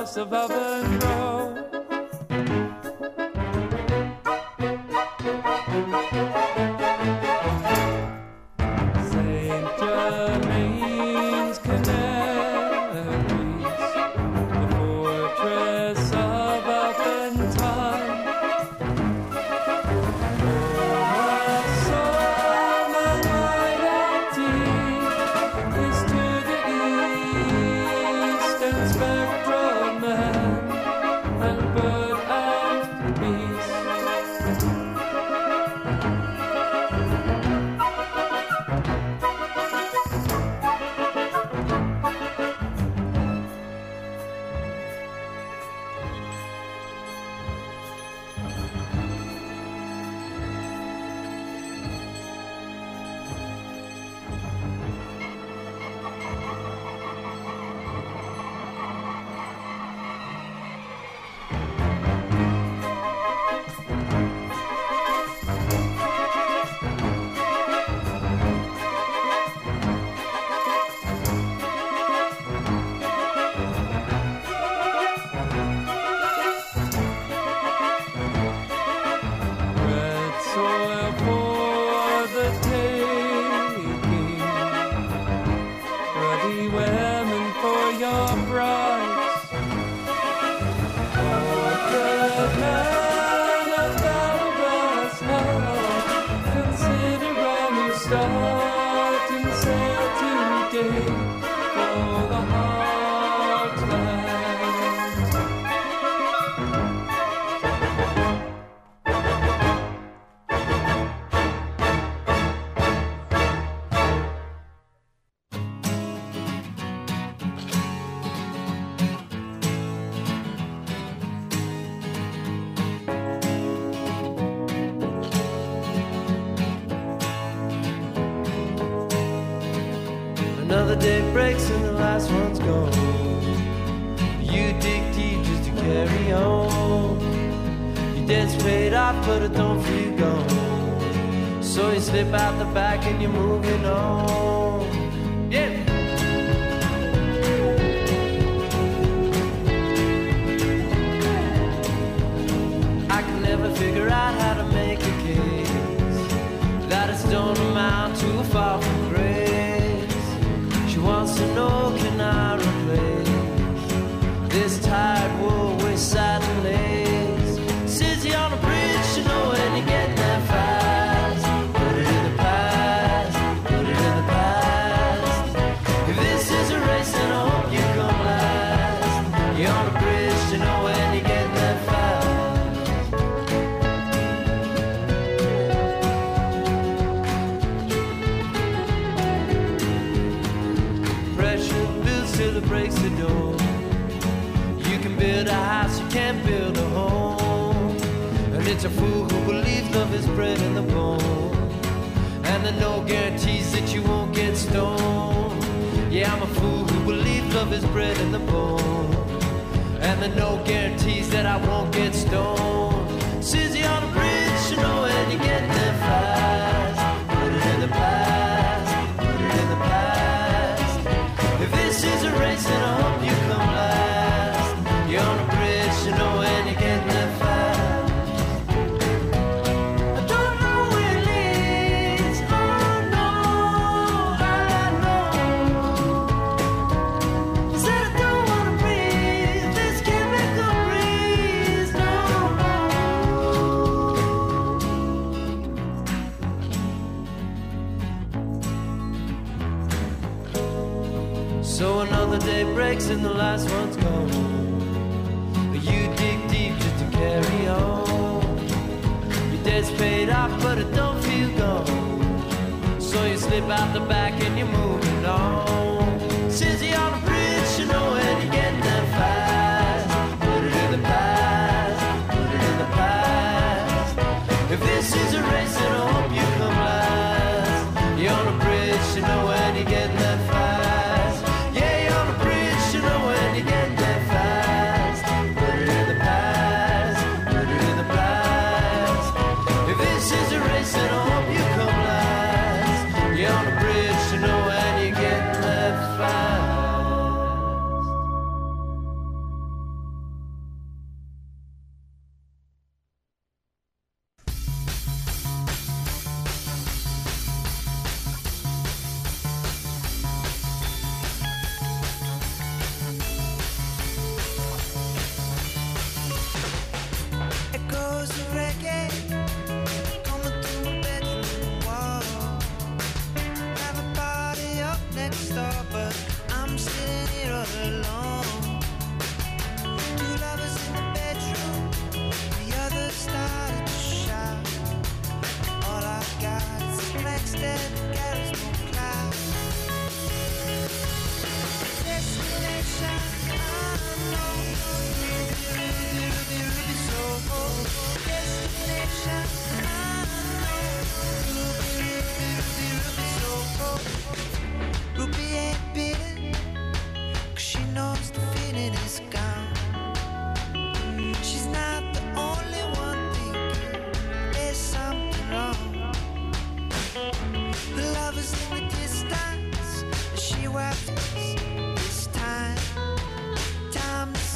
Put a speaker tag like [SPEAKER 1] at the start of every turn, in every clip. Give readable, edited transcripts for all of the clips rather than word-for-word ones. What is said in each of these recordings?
[SPEAKER 1] cross of Auburn Road. St. Germain's Canaries, the fortress of Alpentine. Oh, summer night and deep is to the east, and spectral man and bird and beast. Red soil for the taking, ruddy women for your brides. Oh, good man of Belfast, consider when you start and sail today for the heartland.
[SPEAKER 2] Another day breaks and the last one's gone. You dig deep just to carry on. Your debt's paid off, but it don't feel gone. So you slip out the back and you're moving on. Yeah. I can never figure out how to make a case that it's don't amount to a fall from grace. She wants to know, can I replace this tired wool with satin lace? Says you on a bridge, you know when you get there fast. Put it in the past, put it in the past. If this is a race, then I hope you come last. You're on a bridge, you know when you get there fast. Pressure builds till it breaks the door. You can build a house, you can't build a home. And it's a fool who believes love is bred in the bone. And there are no guarantees that you won't get stoned. Yeah, I'm a fool who believes love is bred in the bone. And there are no guarantees that I won't get stoned. Susie on a bridge, you know when you get there fast. Put it in the past, put it in the past. If this is a race, then I hope you come last. You're on a bridge, you know when you get there fast. I don't know where it leads, oh no, I know. Said I don't wanna breathe this chemical breeze, no, no. So another day breaks and the last one's gone. You dig deep just to carry on. Your debt's paid off, but it don't feel gone. So you slip out the back and you're moving on. Says you on a bridge, you know when you get there fast. Put it in the past, put it in the past. If this is a race, then I hope you come last. You're on a bridge, you know when you get there fast. Yeah, you're on a bridge, you know when you get there fast. Put it in the past, put it in the past. If this is a race, then I hope you come last. You're on a bridge, you know when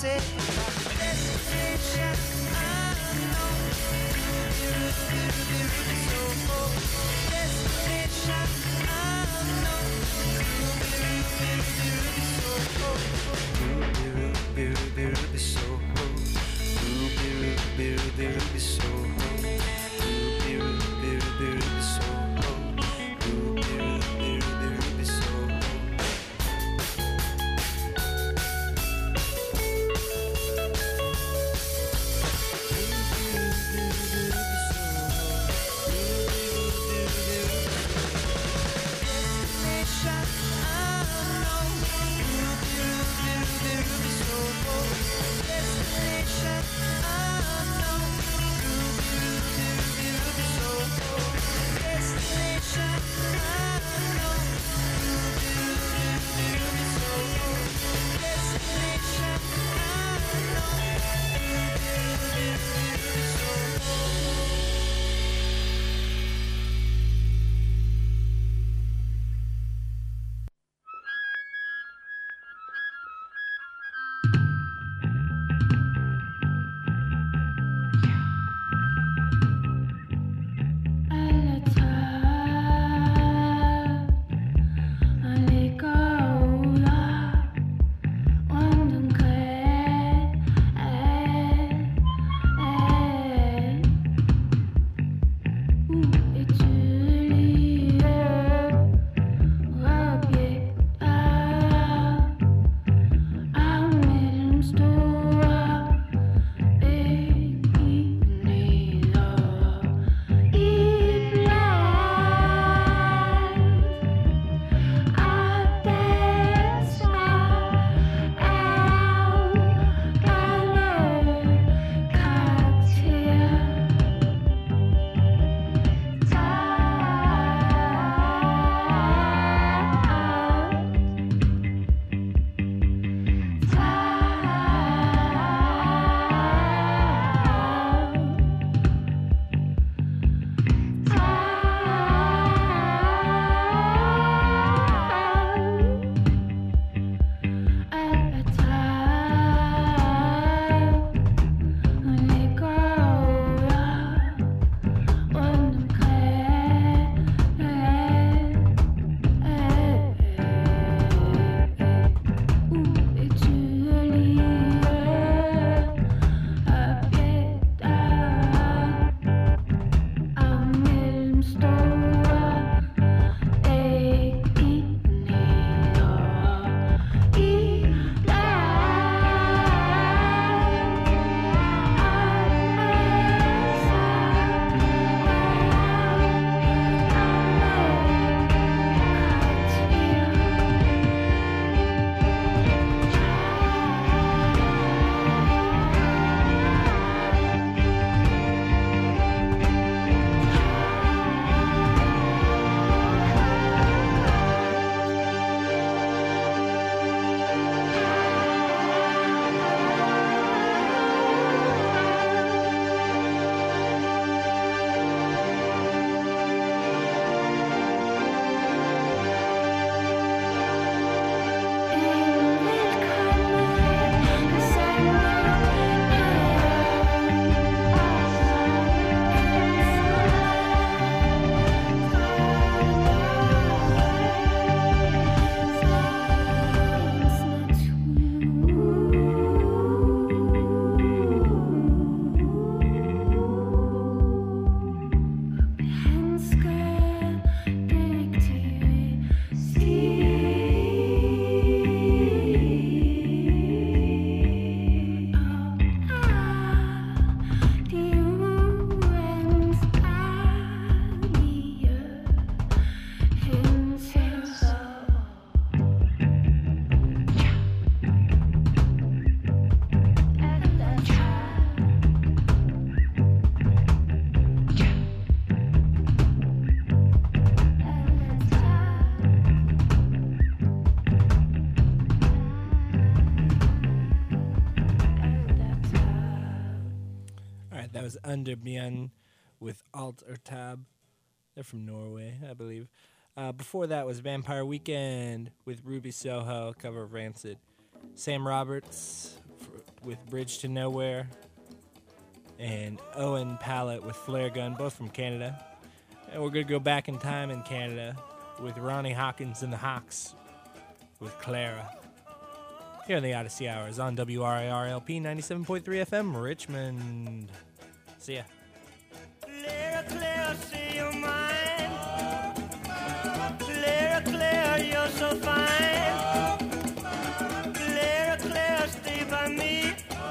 [SPEAKER 2] say destination unknown. Ruby, Ruby, Ruby, Soho. Destination unknown. Ruby, Ruby, Ruby, Ruby, Soho. Ruby, Ruby, Ruby, Ruby, Soho. Ruby, Ruby, Ruby, Ruby, Soho. Ruby, Ruby, Ruby, Ruby, Soho. Ruby, Ruby, Ruby, Ruby, Soho.
[SPEAKER 1] was Underbjørn with Alt or Tab. They're from Norway, I believe. Before that was Vampire Weekend with Ruby Soho, cover of Rancid. Sam Roberts with Bridge to Nowhere, and Owen Pallett with Flare Gun, both from Canada. And we're going to go back in time in Canada with Ronnie Hawkins and the Hawks with Clara. Here in the Odyssey Hours on WRIR-LP 97.3 FM, Richmond. See ya.
[SPEAKER 2] Clara, Clara, say you're mine. Clara, Clara, you're so fine. Clara, Clara, stay by me.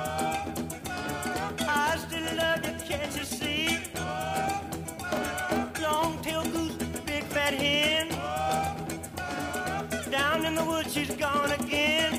[SPEAKER 2] I still love you, can't you see? Long-tailed goose, big fat hen. Down in the woods, she's gone again.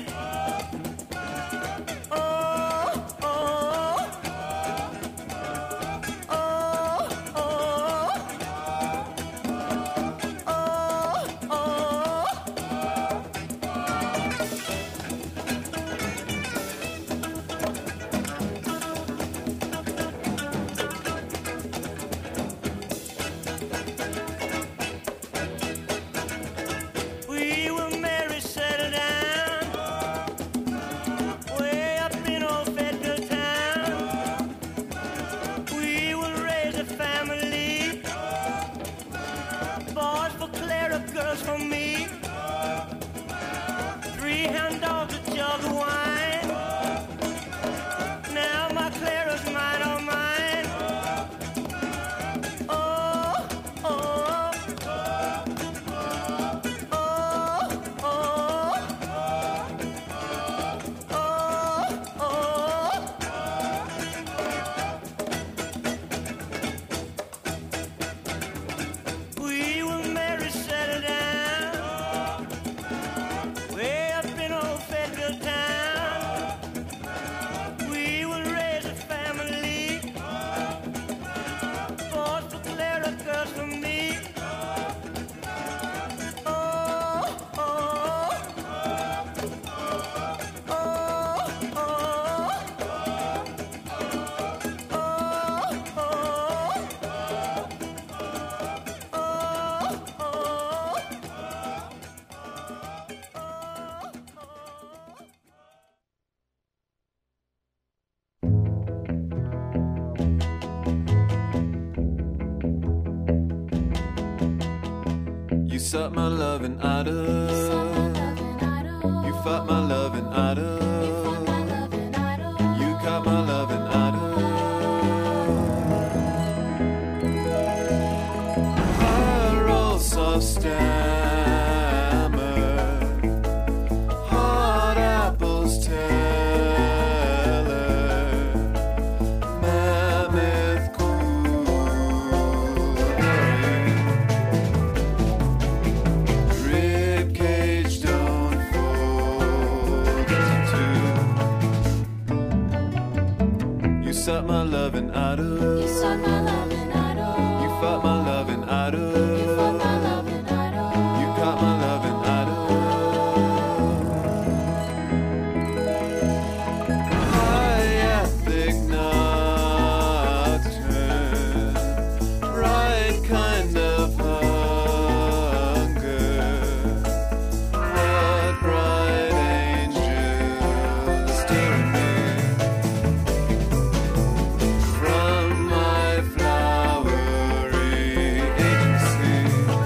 [SPEAKER 3] You suck my loving out of. You fuck my loving out of. You cut my loving out of. I roll so stammer. Hot apples teller. Mammoth ribcage don't fold into. You suck my loving out of.
[SPEAKER 4] You suck my loving out of.
[SPEAKER 3] You fuck my loving out of.
[SPEAKER 4] You fuck my loving out of.
[SPEAKER 3] You cut my loving out of. High ethic nocturne, right kind of hunger. What bright angels stirring me from my flowery agency.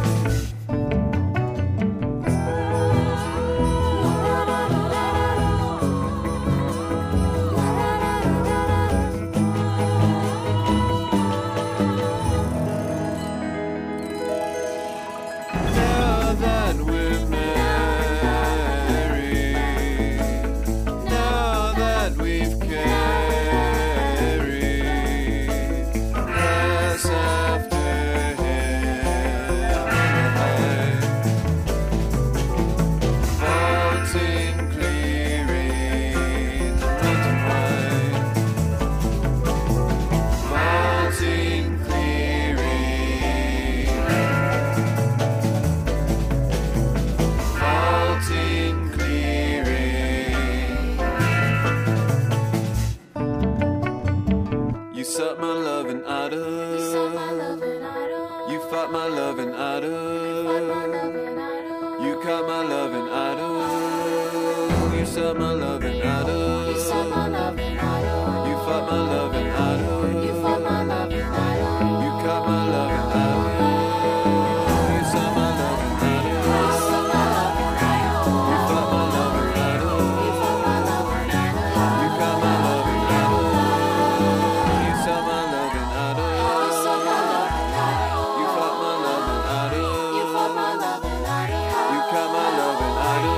[SPEAKER 3] Now that we're married, now that we've carried glass after him, vaulting, clearing the mountain wide, vaulting, clearing, vaulting, clearing. You suck my loving out
[SPEAKER 4] You suck my
[SPEAKER 3] of.
[SPEAKER 4] loving out of.
[SPEAKER 3] You fuck my loving out
[SPEAKER 4] Fuck my
[SPEAKER 3] of.
[SPEAKER 4] loving out of.
[SPEAKER 3] You cut my loving out of. You suck my loving out
[SPEAKER 4] You suck my
[SPEAKER 3] of.
[SPEAKER 4] loving
[SPEAKER 3] fucked my loving idol.
[SPEAKER 4] You fucked my loving idol.
[SPEAKER 3] You cut my loving idol. You suck my loving idol.
[SPEAKER 4] You suck my loving idol.
[SPEAKER 3] You fuck my loving idol.
[SPEAKER 4] You fuck my loving idol.
[SPEAKER 3] You cut my loving idol. You suck my loving idol.
[SPEAKER 4] You suck my loving idol.
[SPEAKER 3] You fuck my loving idol.
[SPEAKER 4] You fuck my loving idol.
[SPEAKER 3] You cut my loving idol.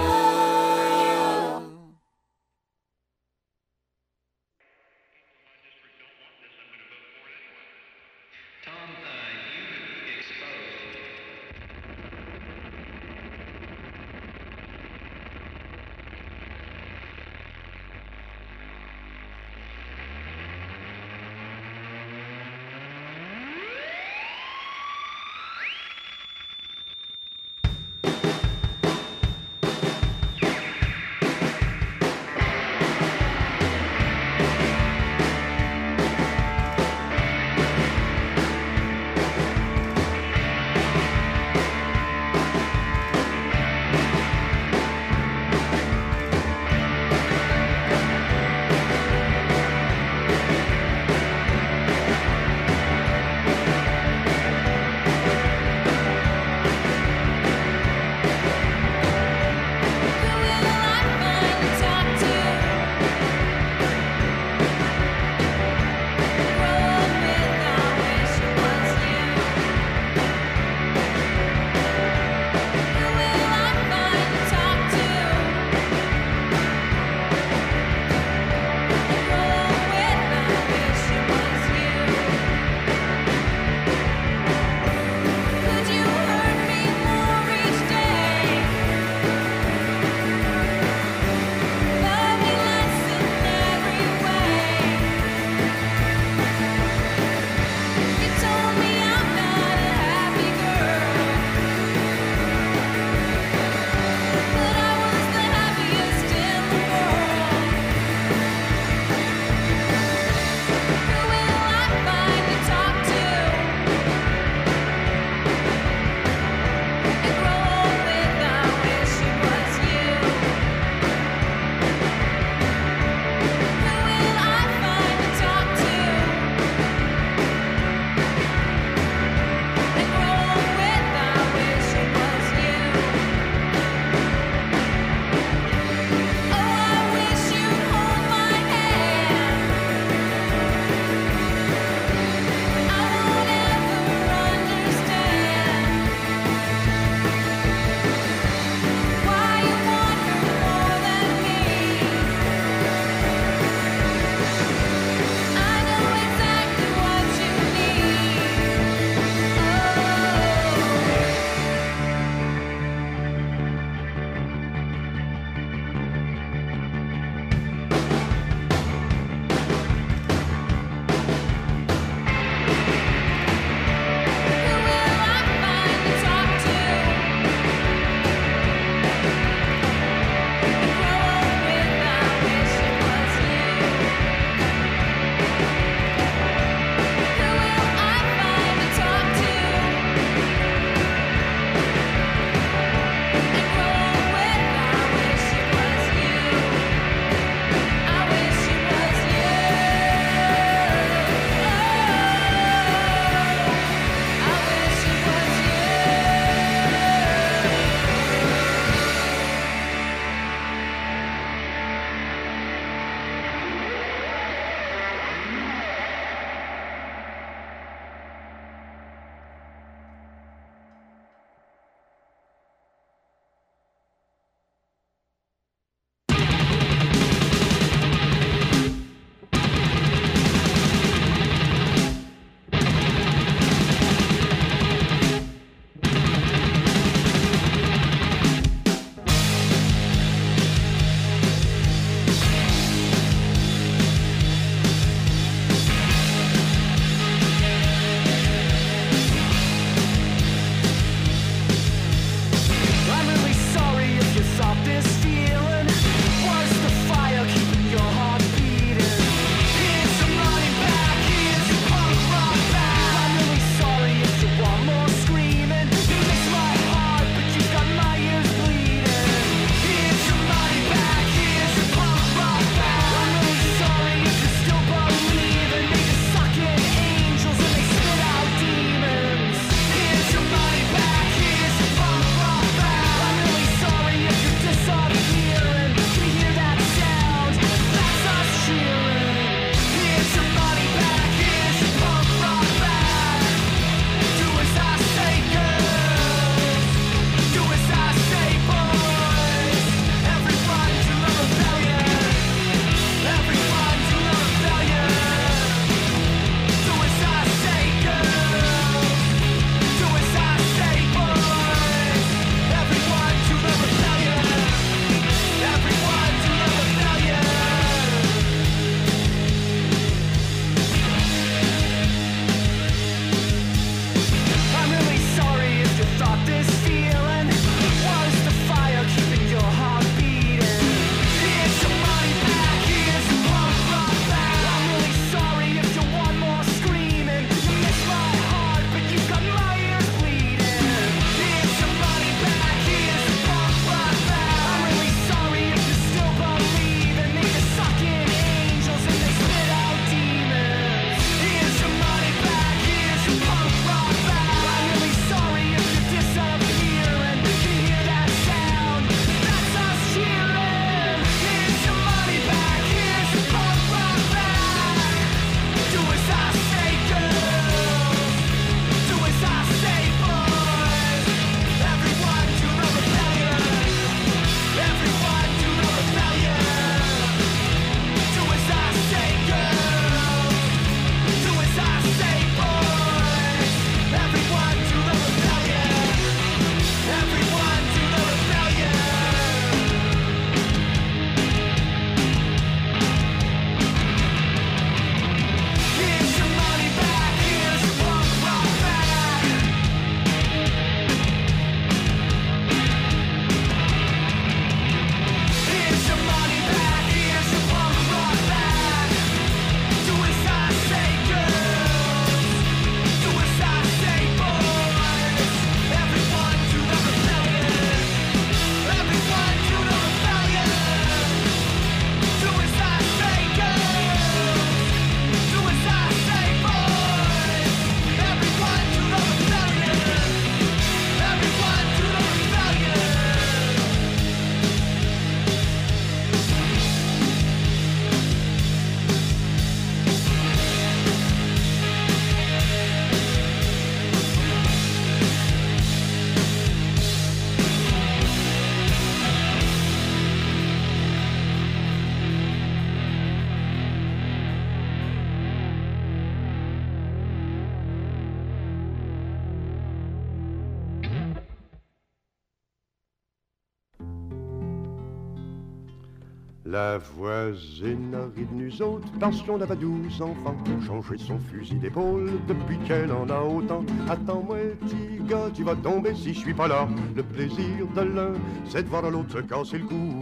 [SPEAKER 5] La voisine a ri de nous autres parce qu'on avait 12 enfants. Changer son fusil d'épaule depuis qu'elle en a autant. Attends-moi, petit gars, tu vas tomber si je suis pas là. Le plaisir de l'un, c'est de voir l'autre se casser le cou.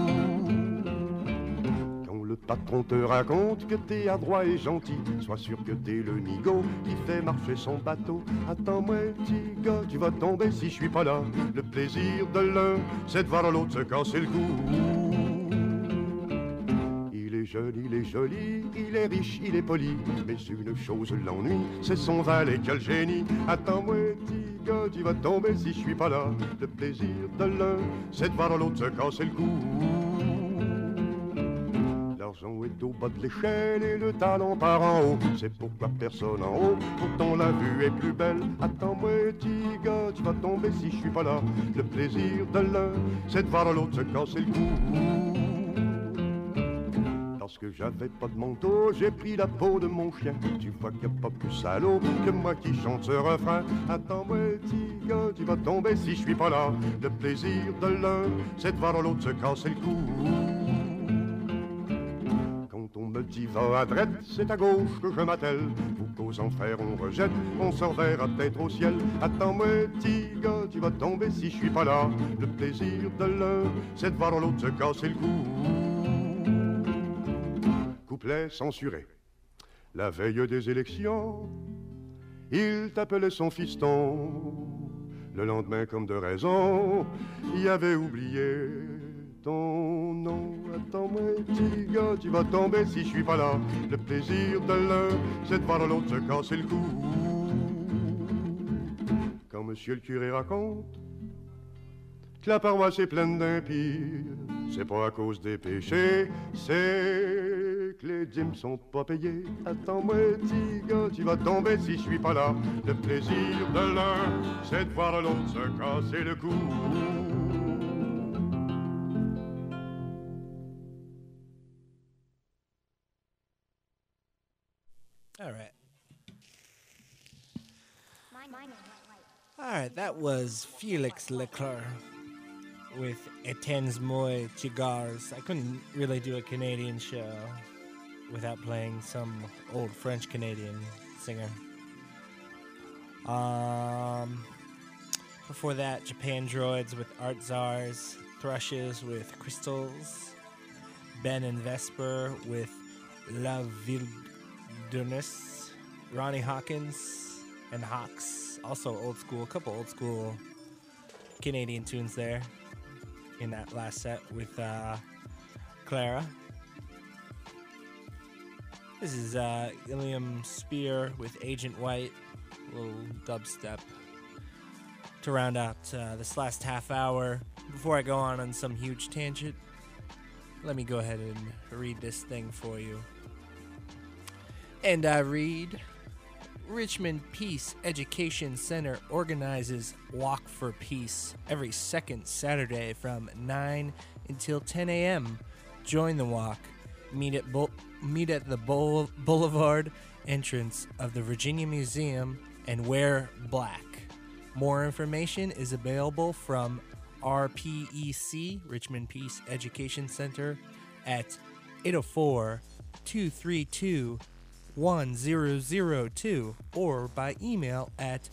[SPEAKER 5] Quand le patron te raconte que t'es adroit et gentil, sois sûr que t'es le nigo qui fait marcher son bateau. Attends-moi, petit gars, tu vas tomber si je suis pas là. Le plaisir de l'un, c'est de voir l'autre se casser le cou. Il est joli, il est riche, il est poli. Mais une chose l'ennuie, c'est son valet qui a le génie. Attends-moi, petit gars, tu vas tomber si je suis pas là. Le plaisir de l'un, c'est de voir l'autre se casser le cou. L'argent est au bas de l'échelle et le talent part en haut. C'est pourquoi personne en haut, pourtant la vue est plus belle. Attends-moi, petit gars, tu vas tomber si je suis pas là. Le plaisir de l'un, c'est de voir l'autre se casser le cou. Parce que j'avais pas de manteau, j'ai pris la peau de mon chien. Tu vois qu'il n'y a pas plus salaud que moi qui chante ce refrain. Attends-moi, petit gars, tu vas tomber si je suis pas là. Le plaisir de l'un, c'est de voir l'autre se casser le cou. Quand on me dit va à droite, c'est à gauche que je m'attelle. Vous qu'aux enfers on rejette, on s'enverra peut-être au ciel. Attends-moi, petit gars, tu vas tomber si je suis pas là. Le plaisir de l'un, c'est de voir l'autre se casser le cou. Couplet censuré. La veille des élections, il t'appelait son fiston. Le lendemain, comme de raison, il avait oublié ton nom. Attends-moi, petit gars, tu vas tomber si je suis pas là. Le plaisir de l'un, c'est de voir l'autre se casser le cou. Quand monsieur le curé raconte que la paroisse est pleine d'impies, c'est pas à cause des péchés, c'est que les dîmes sont pas payées. Attends-moi, petit gars, tu vas tomber si je suis pas là. Le plaisir de l'un, c'est de voir l'autre se casser le cou.
[SPEAKER 1] All right. All right, that was Felix Leclerc with Etens Moi Cigars. I couldn't really do a Canadian show without playing some old French Canadian singer. Before that, Japan Droids with Art Czars, Thrushes with Crystals, Ben and Vesper with La Wilderness, Ronnie Hawkins and Hawks. Also old school, a couple old school Canadian tunes there in that last set with Clara. This is Ilium Spear with Agent White, a little dubstep to round out this last half hour. Before I go on some huge tangent, let me go ahead and read this thing for you. And I read, Richmond Peace Education Center organizes Walk for Peace every second Saturday from 9 until 10 a.m. Join the walk. Meet at the Boulevard entrance of the Virginia Museum and wear black. More information is available from RPEC, Richmond Peace Education Center, at 804-232-1002 or by email at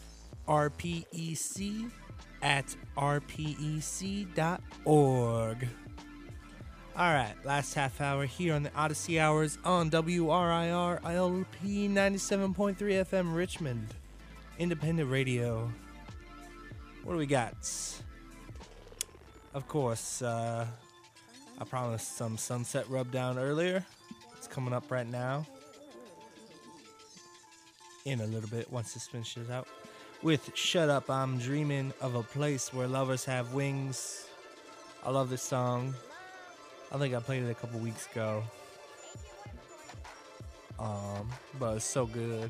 [SPEAKER 1] rpec@rpec.org. All right, last half hour here on the Odyssey Hours on WRIR ILP 97.3 FM Richmond, independent radio. What do we got? Of course, I promised some Sunset Rubdown earlier. It's coming up right now. In a little bit, once this finishes out. With Shut Up, I'm Dreaming of a Place Where Lovers Have Wings. I love this song. I think I played it a couple weeks ago. But it's so good.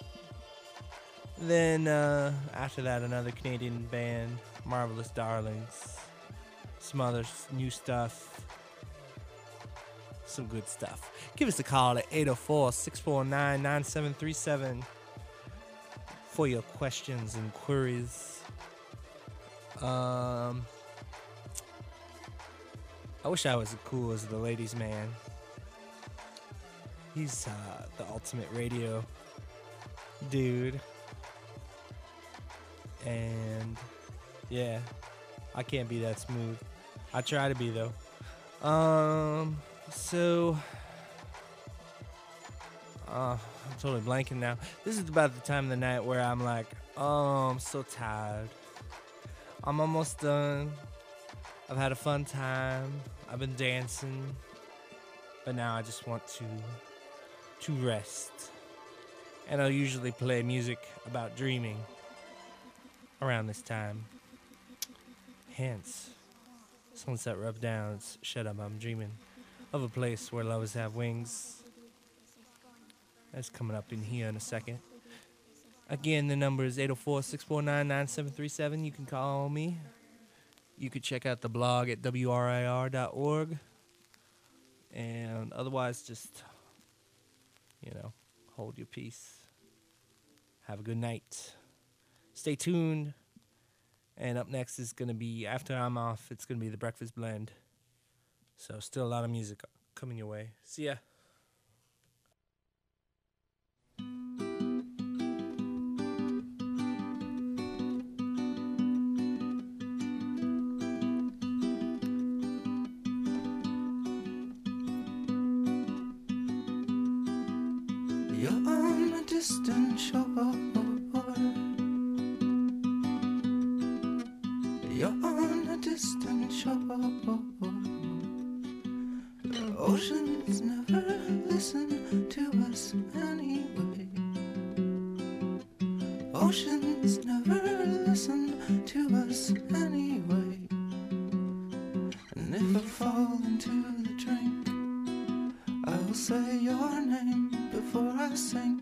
[SPEAKER 1] Then, after that, another Canadian band, Marvelous Darlings. Some other new stuff. Some good stuff. Give us a call at 804-649-9737 for your questions and queries. I wish I was as cool as the ladies' man. He's the ultimate radio dude. And yeah, I can't be that smooth. I try to be though. So I'm totally blanking now. This is about the time of the night where I'm like, oh, I'm so tired. I'm almost done. I've had a fun time. I've been dancing. But now I just want to rest. And I'll usually play music about dreaming around this time. Hence, Sunset Rub Downs, Shut Up, I'm Dreaming of a Place Where Lovers Have Wings. That's coming up in here in a second. Again, the number is 804-649-9737. You can call me. You could check out the blog at wrir.org. And otherwise, just, hold your peace. Have a good night. Stay tuned. And up next is going to be, after I'm off, it's going to be the Breakfast Blend. So still a lot of music coming your way. See ya.
[SPEAKER 2] You're on a distant shore. You're on a distant shore. The oceans never listen to us anyway. Oceans never listen to us anyway. And if I fall into the drink, I'll say your name before I sink.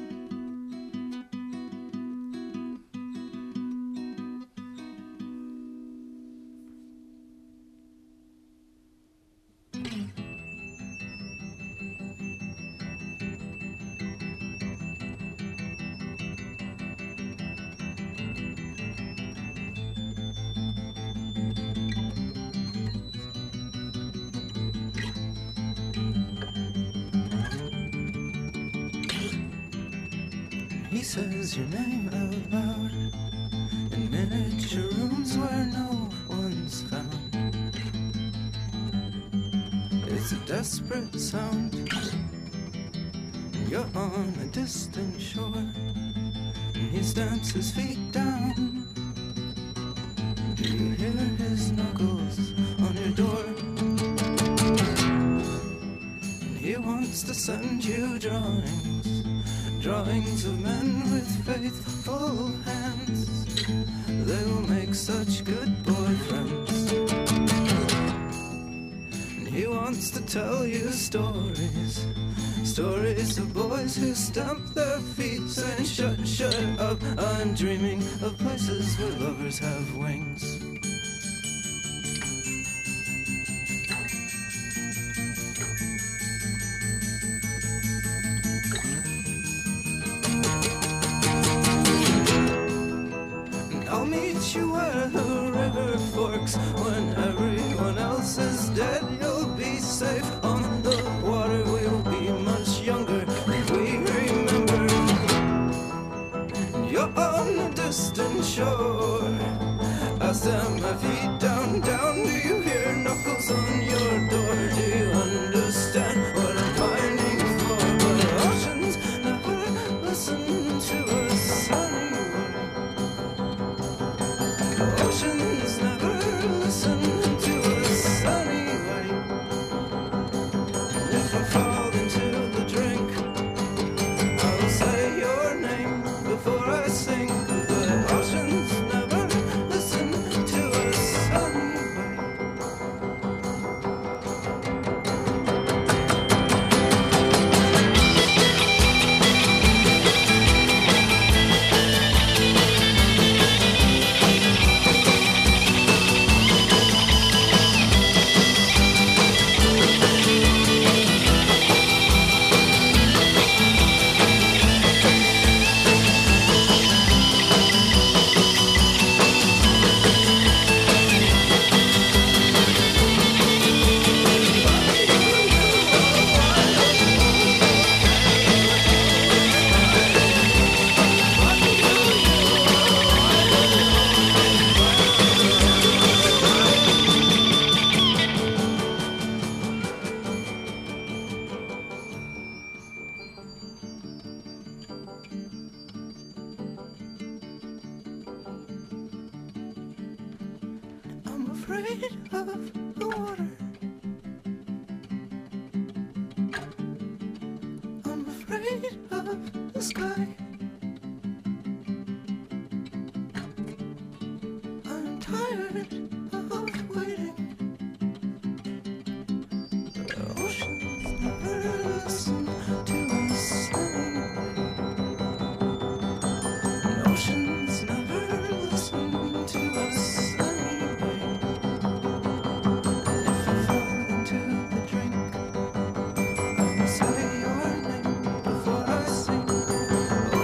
[SPEAKER 2] He says your name out loud in miniature rooms where no one's found. It's a desperate sound. You're on a distant shore, and he stamps his feet down. Do you hear his knuckles on your door? And he wants to send you drawings of men with faithful hands. They will make such good boyfriends. And he wants to tell you stories of boys who stamp their feet saying, shut up, I'm dreaming of places where lovers have wings. I'll meet you where the river forks. When everyone else is dead, you'll be safe on the water. We'll be much younger if we remember. You're on a distant shore. I stand my feet down. Do you hear knuckles on your door? Do you understand what I'm pining for? But oceans never listen to us anyway. Oceans never listen afraid of the water. I'm afraid of the sky. I'm tired of waiting. The oceans never listen to us anyway. The oceans never listen to us anyway. If I fall into the drink, I will say your name before I sing.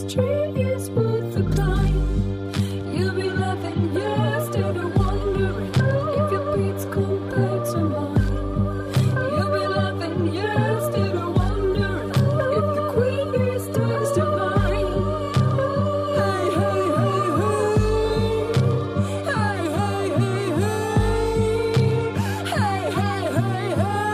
[SPEAKER 6] tree is worth the climb. You'll be laughing instead of wondering if your beats compare to mine. You'll be laughing instead of wondering if the queen is just divine. Hey, hey, hey, hey. Hey, hey, hey, hey. Hey, hey, hey,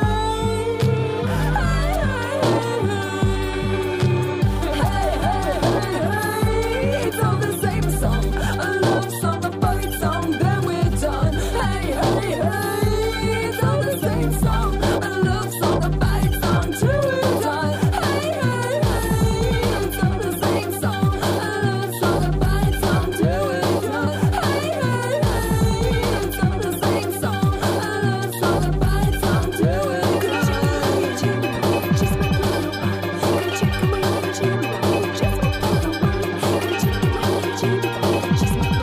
[SPEAKER 6] hey. It's all the same song, a love song, a fight song, then we're done. Hey, hey, hey, it's all the same song, a love song, a fight song, till we're done. Hey, hey, hey, it's all the same song, a love song, a fight song, till we're done. Hey, hey, hey, it's all the same song, a love song, a fight song, till we're done. Just my little one, just my little one, just my little one, just my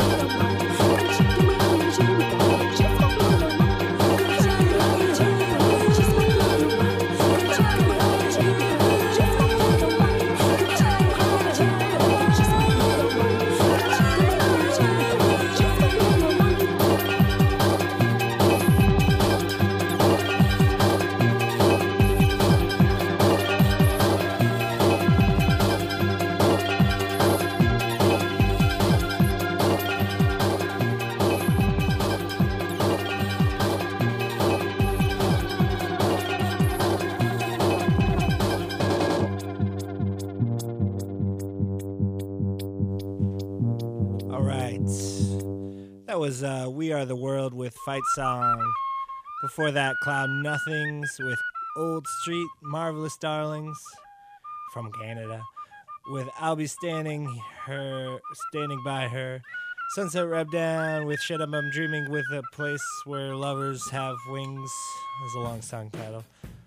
[SPEAKER 1] All right. That was We Are the World with Fight Song. Before that, Cloud Nothings with Old Street, Marvelous Darlings from Canada. With I'll Be Standing by Her. Sunset Rub Down with Shut Up I'm Dreaming with A Place Where Lovers Have Wings. That's a long song title.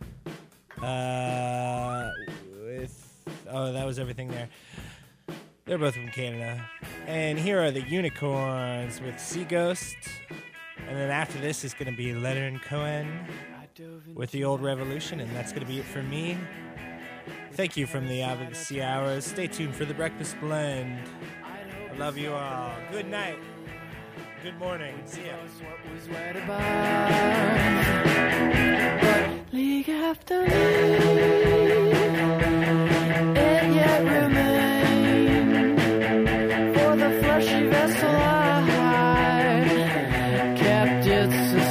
[SPEAKER 1] That was everything there. They're both from Canada. And here are the Unicorns with Sea Ghost. And then after this is going to be Leonard Cohen with The Old Revolution. And that's going to be it for me. Thank you from the Advocacy Hours. Stay tuned for the Breakfast Blend. I love you all. Good night. Good morning. See ya.
[SPEAKER 2] What was right about league after league, it yet remained for the fleshy vessel I kept it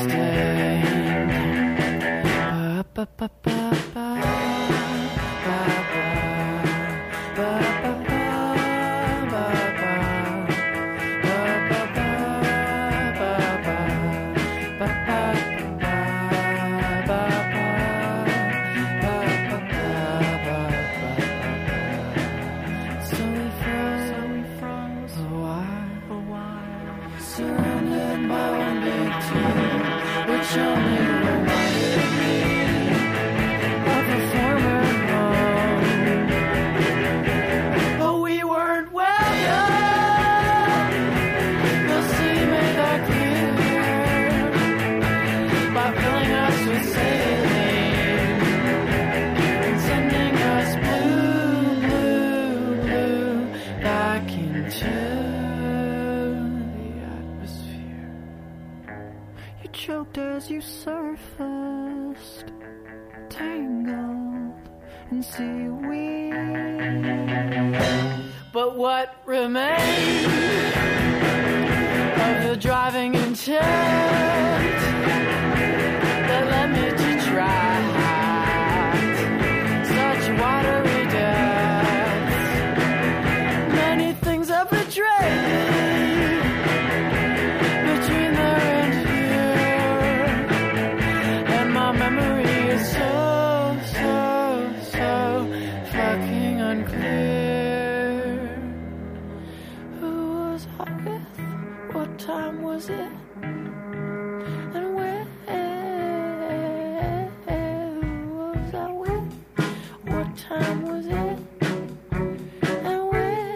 [SPEAKER 2] sustained. Ba, ba, ba, ba, ba, ba, ba, ba, ba, ba. Which only reminded me of a former home. But we weren't welcome. The sea made that clear by filling us with saline and sending us blue, blue, blue back into the atmosphere. You choked as you surfaced, tangled in seaweed. But what remained of the driving intent that led me to try such watery depths? Many things have betrayed between there and here, and my memory is so, so, so fucking unclear. Who was I with? What time was it? And where was I with? What time was it? And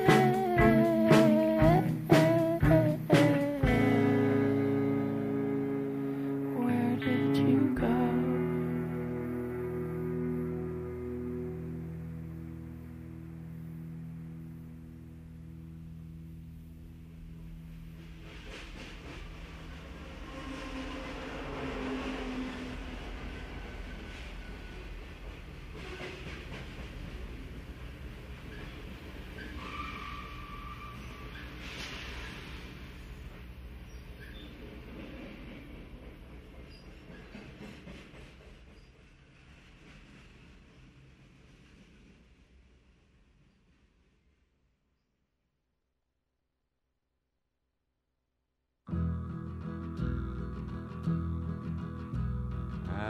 [SPEAKER 2] where did you go?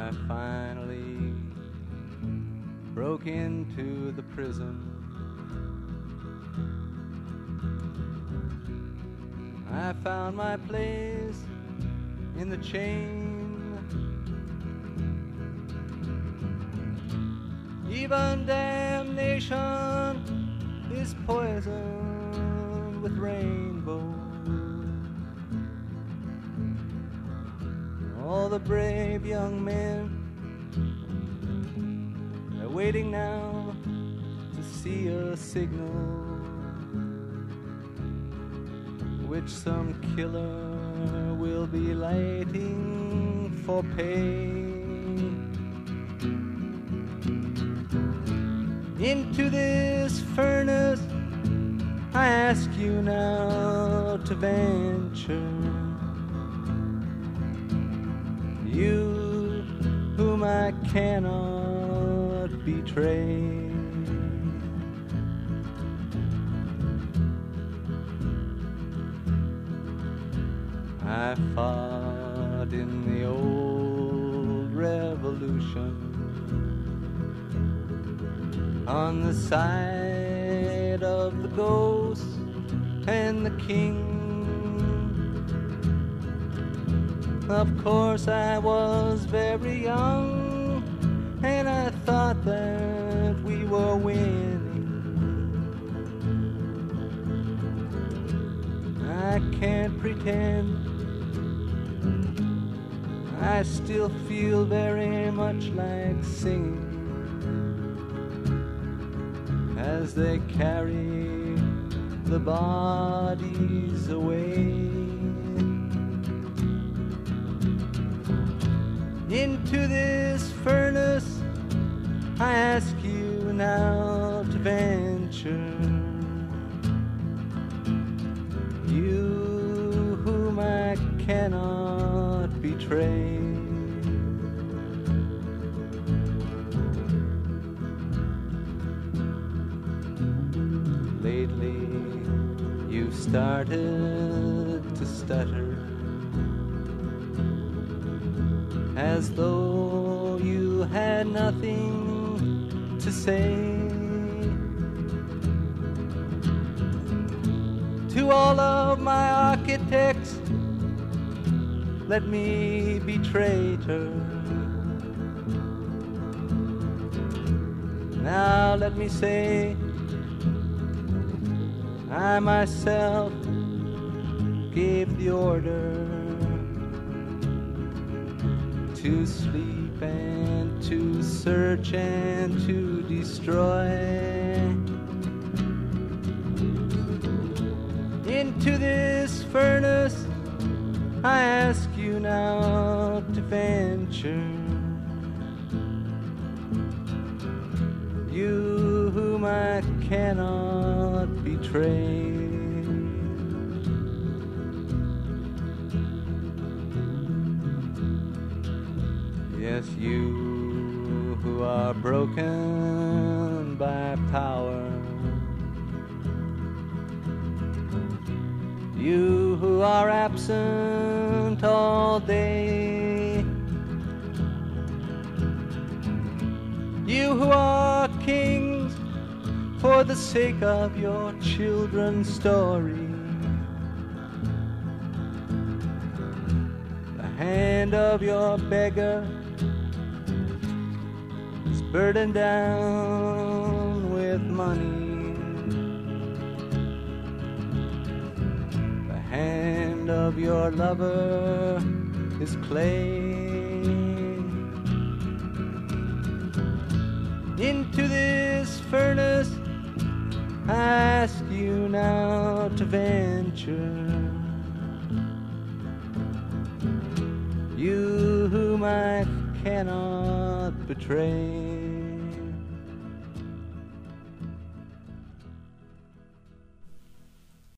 [SPEAKER 7] I finally broke into the prison. I found my place in the chain. Even damnation is poisoned with rainbows. All the brave young men are waiting now to see a signal which some killer will be lighting for pay. Into this furnace I ask you now to venture. You whom I cannot betray. I fought in the old revolution on the side of the ghost and the king. Of course I was very young, and I thought that we were winning. I can't pretend I still feel very much like singing as they carry the bodies away. Into this furnace I ask you now to venture. You whom I cannot betray. Lately you've started to stutter, as though you had nothing to say. To all of my architects, let me be traitor. Now let me say, I myself gave the order to sleep and to search and to destroy. Into this furnace I ask you now to venture. You whom I cannot betray. Yes, you who are broken by power. You who are absent all day. You who are kings for the sake of your children's story. The hand of your beggar is burdened down with money. The hand of your lover is clay. Into this furnace I ask you now to venture. You whom I cannot betray.